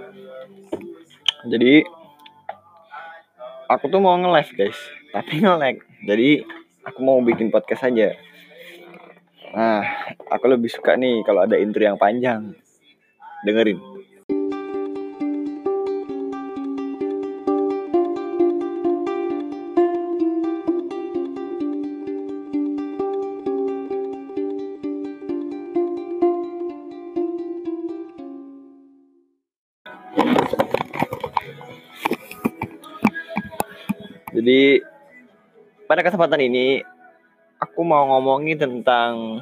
Jadi aku tuh mau nge-live guys, tapi nge-lag. Jadi aku mau bikin podcast aja. Nah, aku lebih suka nih kalau ada intro yang panjang. Dengerin. Jadi pada kesempatan ini aku mau ngomongin tentang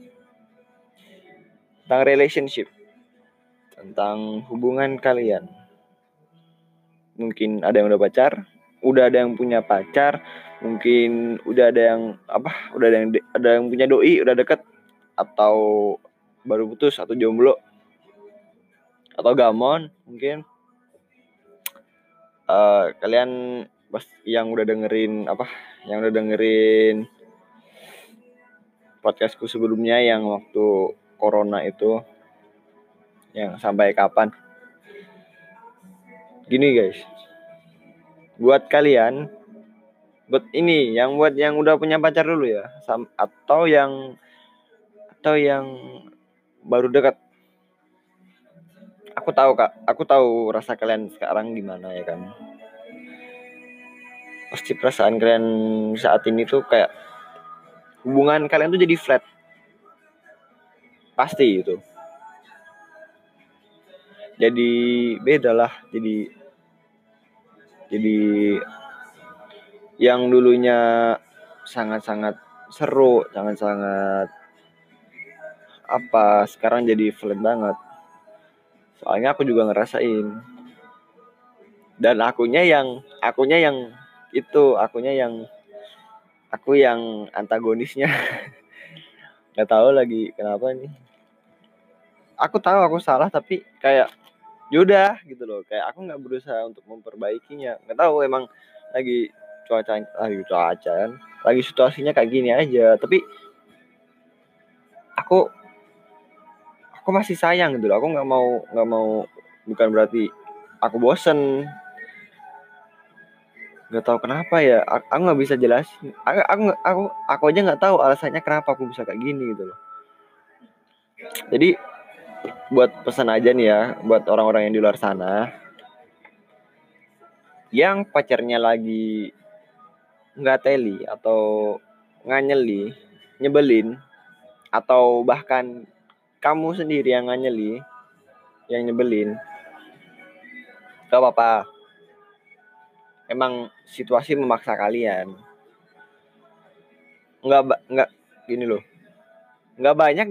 relationship, tentang hubungan kalian. Mungkin ada yang udah pacar, udah ada yang punya pacar, mungkin udah ada yang ada yang punya doi, udah deket, atau baru putus, atau jomblo, atau gamon mungkin. Kalian yang udah dengerin podcastku sebelumnya yang waktu corona itu, yang sampai kapan. Gini guys, buat kalian, buat yang udah punya pacar dulu ya, atau yang baru dekat. Aku tahu rasa kalian sekarang gimana ya kan. Pasti perasaan kalian saat ini tuh kayak hubungan kalian tuh jadi flat. Pasti itu. Jadi beda lah. Jadi yang dulunya sangat-sangat seru, sangat-sangat sekarang jadi flat banget. Soalnya aku juga ngerasain. Dan akunya yang antagonisnya. Gak tahu lagi kenapa nih. Aku tahu aku salah, tapi kayak yaudah gitu loh, kayak aku nggak berusaha untuk memperbaikinya. Nggak tahu, emang lagi cuaca kan, lagi situasinya kayak gini aja. Tapi aku masih sayang gitu loh. Aku nggak mau, bukan berarti aku bosen. Nggak tahu kenapa ya, aku nggak bisa jelasin. Aku aja nggak tahu alasannya kenapa aku bisa kayak gini gitu loh. Jadi buat pesan aja nih ya, buat orang-orang yang di luar sana yang pacarnya lagi nggak teli atau nganyeli, nyebelin, atau bahkan kamu sendiri yang nganyeli, yang nyebelin, gak apa-apa. Emang situasi memaksa kalian. Nggak gini loh. Nggak banyak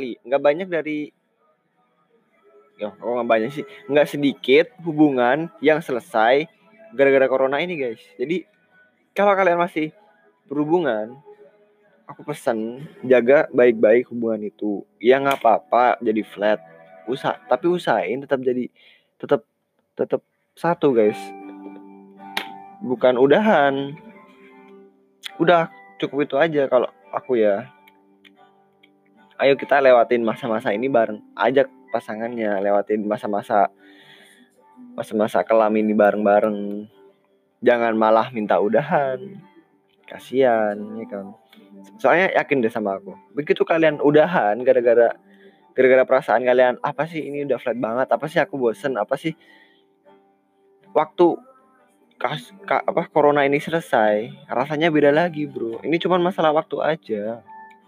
nggak sedikit hubungan yang selesai gara-gara corona ini guys. Jadi kalau kalian masih berhubungan, aku pesan jaga baik-baik hubungan itu. Ya nggak apa-apa jadi flat, tapi usahain tetap satu guys, bukan udahan. Udah cukup itu aja kalau aku ya. Ayo kita lewatin masa-masa ini bareng, ajak pasangannya lewatin masa-masa kelam ini bareng-bareng. Jangan malah minta udahan, kasihan ya kan. Soalnya yakin deh sama aku, begitu kalian udahan gara-gara perasaan kalian, apa sih ini udah flat banget, apa sih aku bosen, apa sih waktu corona ini selesai, rasanya beda lagi bro. Ini cuma masalah waktu aja.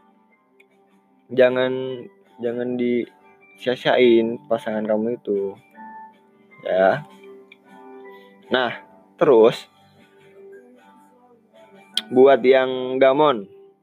Jangan disia-siain pasangan kamu itu ya. Nah terus buat yang gamon,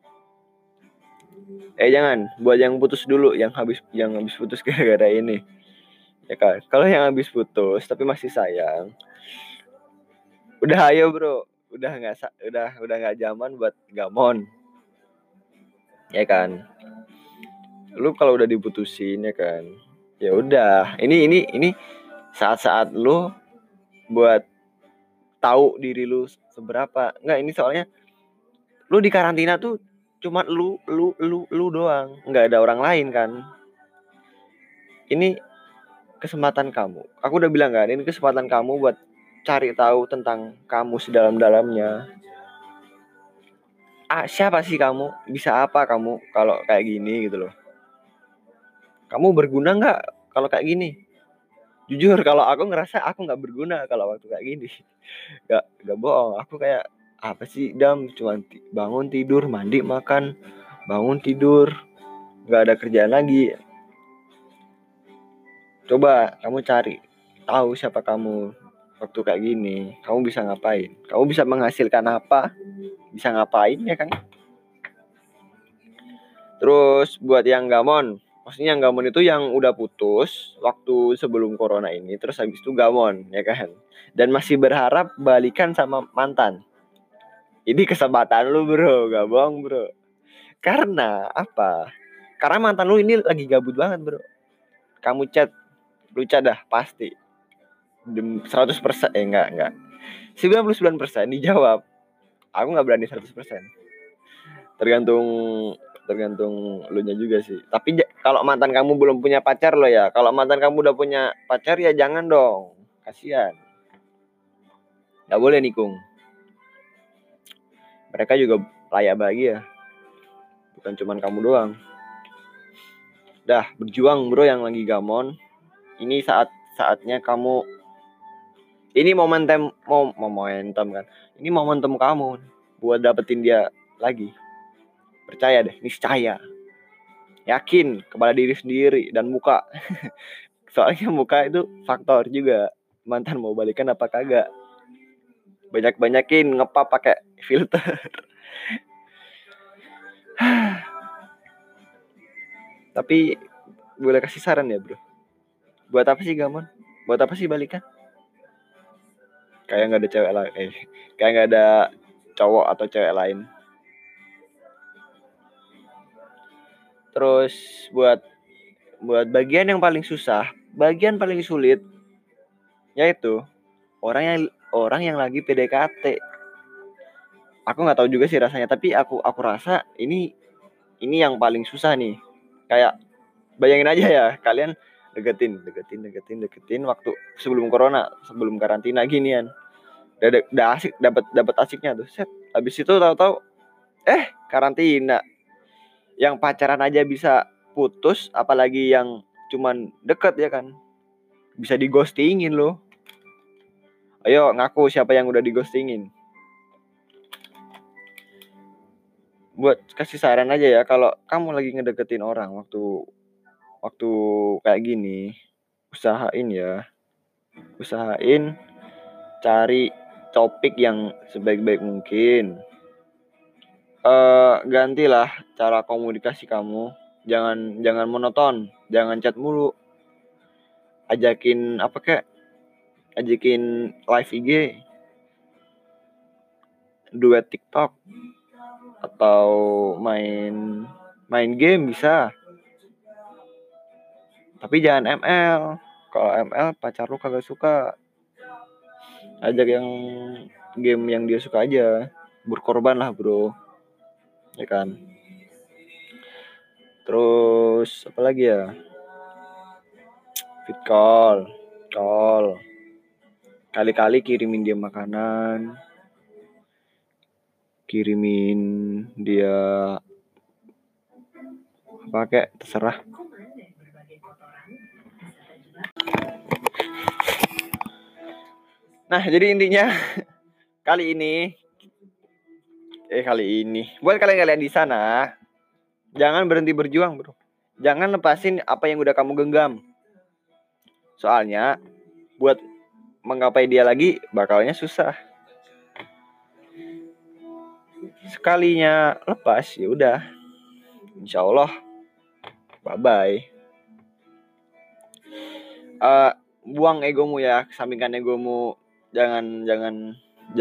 jangan, buat yang putus dulu, yang habis putus gara-gara ini ya kan. Kalau yang habis putus tapi masih sayang, udah ayo bro, udah nggak zaman buat gamon ya kan. Lu kalau udah diputusin ya kan, ya udah, ini saat-saat lu buat tahu diri lu seberapa. Enggak, ini soalnya lu di karantina tuh cuma lu doang, nggak ada orang lain kan. Ini kesempatan kamu. Aku udah bilang kan, ini kesempatan kamu buat cari tahu tentang kamu sedalam-dalamnya. Siapa sih kamu? Bisa apa kamu kalau kayak gini gitu loh. Kamu berguna nggak kalau kayak gini? Jujur kalau aku ngerasa aku nggak berguna kalau waktu kayak gini. Gak bohong. Aku kayak apa sih Dam? Cuma bangun tidur, mandi, makan, bangun tidur, nggak ada kerjaan lagi. Coba kamu cari tahu siapa kamu waktu kayak gini. Kamu bisa ngapain? Kamu bisa menghasilkan apa? Bisa ngapain ya kan? Terus buat yang gamon, maksudnya yang gamon itu yang udah putus waktu sebelum corona ini, terus habis itu gamon, ya kan? Dan masih berharap balikan sama mantan. Ini kesempatan lu bro, gak bohong bro. Karena apa? Karena mantan lu ini lagi gabut banget bro. Kamu chat, lu chat dah pasti. 100%, enggak. 99% dijawab. Aku gak berani 100%. Tergantung lu nya juga sih. Tapi kalau mantan kamu belum punya pacar lo ya. Kalau mantan kamu udah punya pacar ya jangan dong. Kasihan. Gak boleh nikung. Mereka juga layak bahagia. Bukan cuman kamu doang. Dah, berjuang bro yang lagi gamon. Ini saatnya kamu. Ini momentum kan. Ini momentum kamu buat dapetin dia lagi. Percaya deh, niscaya. Yakin kepada diri sendiri dan muka. Soalnya muka itu faktor juga. Mantan mau balikan apa kagak. Banyak-banyakin ngepap pakai filter. Tapi boleh kasih saran ya bro. Buat apa sih gamon? Buat apa sih balikan? Kayak gak ada cewek lain. Kayak gak ada cowok atau cewek lain. Terus buat bagian yang paling susah, bagian paling sulit, yaitu orang yang lagi PDKT. Aku nggak tahu juga sih rasanya, tapi aku rasa ini yang paling susah nih. Kayak bayangin aja ya, kalian deketin waktu sebelum corona, sebelum karantina ginian. Udah asik, dapat asiknya tuh. Set. Habis itu tahu-tahu karantina. Yang pacaran aja bisa putus, apalagi yang cuman deket ya kan. Bisa digostingin loh. Ayo ngaku siapa yang udah digostingin. Buat kasih saran aja ya, kalau kamu lagi ngedeketin orang waktu kayak gini, usahain cari topik yang sebaik-baik mungkin. Gantilah cara komunikasi kamu. Jangan monoton, jangan chat mulu. Ajakin live IG, duet TikTok, atau main game bisa. Tapi jangan ML. Kalau ML pacar lu kagak suka. Ajak yang game yang dia suka aja. Berkorban lah bro, ya kan. Terus apa lagi ya? Fit call. Kali-kali kirimin dia makanan, kirimin dia apa kayak terserah. Nah, jadi intinya kali ini buat kalian di sana, jangan berhenti berjuang, bro. Jangan lepasin apa yang udah kamu genggam. Soalnya buat menggapai dia lagi bakalnya susah. Sekalinya lepas ya udah. Insyaallah bye bye. Buang egomu ya, kesampingkan egomu. Jangan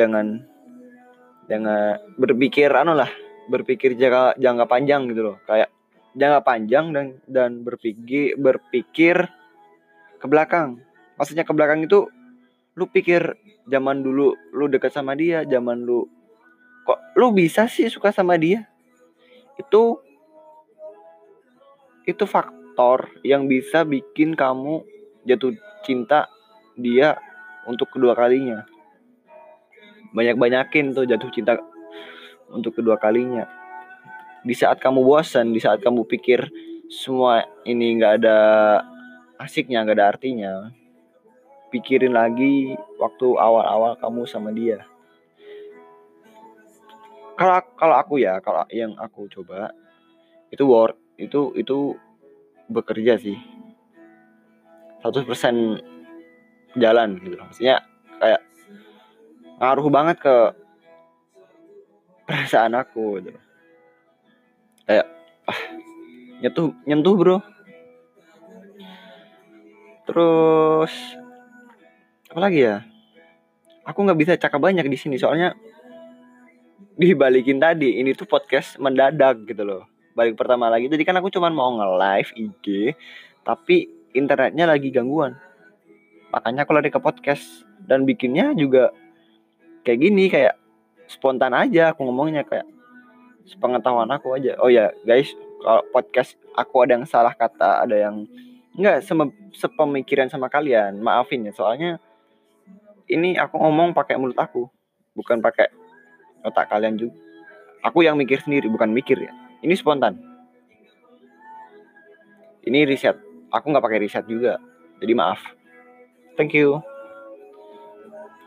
berpikir jangka panjang gitu loh. Kayak jangka panjang dan berpikir ke belakang. Maksudnya ke belakang itu lu pikir zaman dulu lu dekat sama dia, zaman lu kok lu bisa sih suka sama dia. Itu faktor yang bisa bikin kamu jatuh cinta dia untuk kedua kalinya. Banyak-banyakin tuh jatuh cinta untuk kedua kalinya. Di saat kamu bosan, di saat kamu pikir semua ini nggak ada asiknya, nggak ada artinya, pikirin lagi waktu awal-awal kamu sama dia. Kalau aku ya, kalau yang aku coba itu bekerja sih 100% jalan gitu. Maksudnya kayak ngaruh banget ke perasaan aku gitu. Kayak nyentuh bro. Terus apa lagi ya? Aku nggak bisa cakap banyak di sini soalnya dibalikin tadi. Ini tuh podcast mendadak gitu loh. Balik pertama lagi. Jadi kan aku cuma mau nge-live IG, tapi internetnya lagi gangguan. Makanya aku lari ke podcast dan bikinnya juga kayak gini, kayak spontan aja aku ngomongnya, kayak sepengetahuan aku aja. Oh ya guys, kalau podcast aku ada yang salah kata, ada yang nggak sepemikiran sama kalian, maafin ya, soalnya ini aku ngomong pakai mulut aku, bukan pakai otak kalian juga. Aku yang mikir sendiri, bukan mikir ya. Ini spontan. Ini riset. Aku nggak pakai riset juga. Jadi maaf. Thank you.